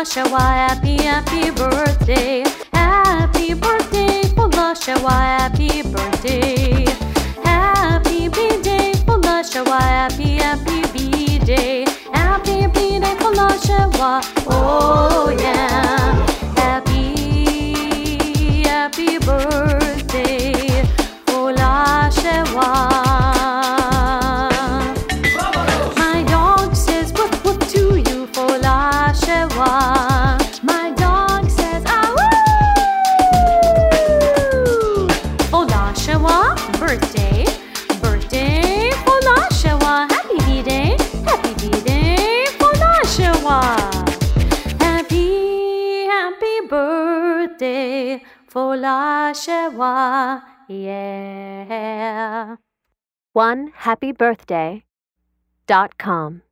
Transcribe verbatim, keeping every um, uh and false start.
Folashawa, happy, happy birthday. Happy birthday, Folashawa, happy birthday. Happy B-Day, Folashawa, happy, happy B-Day. Happy B-Day, Folashawa, oh yeah. Happy, happy birthday, Folashawa. My dog says, ah woo! Folashawa, birthday, birthday, Folashawa, happy B-Day, happy B-Day, Folashawa. Happy, happy birthday, Folashawa, yeah. one happy birthday dot com